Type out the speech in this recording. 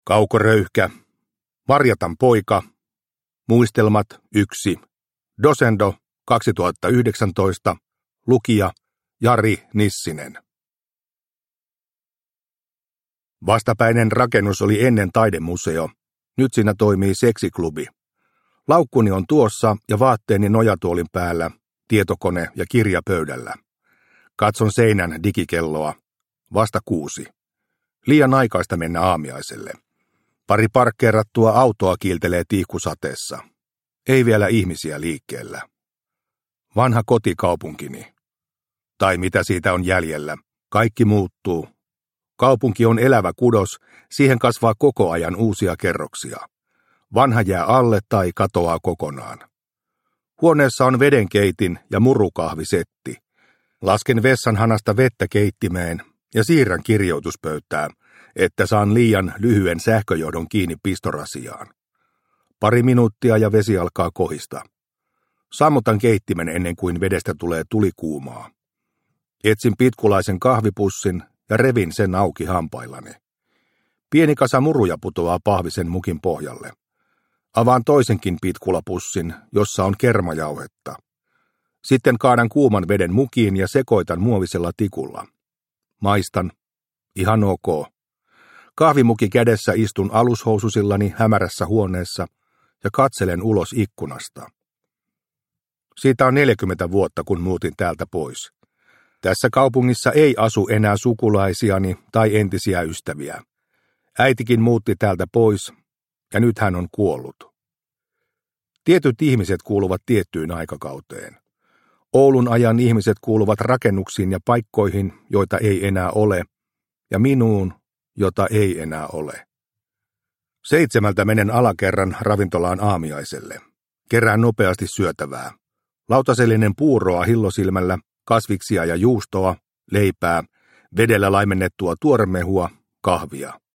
Kaukoröyhkä, Marjatan poika, Muistelmat 1, Dosendo 2019, lukija Jari Nissinen. Vastapäinen rakennus oli ennen taidemuseo, nyt siinä toimii seksiklubi. Laukkuni on tuossa ja vaatteeni nojatuolin päällä, tietokone ja kirja pöydällä. Katson seinän digikelloa. Vasta 6. Liian aikaista mennä aamiaiselle. Pari parkkeerattua autoa kiiltelee tiihkusateessa. Ei vielä ihmisiä liikkeellä. Vanha kotikaupunkini. Tai mitä siitä on jäljellä. Kaikki muuttuu. Kaupunki on elävä kudos, siihen kasvaa koko ajan uusia kerroksia. Vanha jää alle tai katoaa kokonaan. Huoneessa on vedenkeitin ja murukahvisetti. Lasken vessanhanasta vettä keittimeen ja siirrän kirjoituspöytää, että saan liian lyhyen sähköjohdon kiinni pistorasiaan. Pari minuuttia ja vesi alkaa kohista. Sammutan keittimen ennen kuin vedestä tulee tulikuumaa. Etsin pitkulaisen kahvipussin ja revin sen auki hampaillani. Pieni kasa muruja putoaa pahvisen mukin pohjalle. Avaan toisenkin pitkulapussin, jossa on kermajauhetta. Sitten kaadan kuuman veden mukiin ja sekoitan muovisella tikulla. Maistan. Ihan ok. Kahvimuki kädessä istun alushoususillani hämärässä huoneessa ja katselen ulos ikkunasta. Siitä on 40 vuotta, kun muutin täältä pois. Tässä kaupungissa ei asu enää sukulaisiani tai entisiä ystäviä. Äitikin muutti täältä pois, ja nyt hän on kuollut. Tietyt ihmiset kuuluvat tiettyyn aikakauteen. Oulun ajan ihmiset kuuluvat rakennuksiin ja paikkoihin, joita ei enää ole, ja minuun, jota ei enää ole. 7 menen alakerran ravintolaan aamiaiselle. Kerään nopeasti syötävää. Lautasellinen puuroa hillosilmällä, kasviksia ja juustoa, leipää, vedellä laimennettua tuoremehua, kahvia.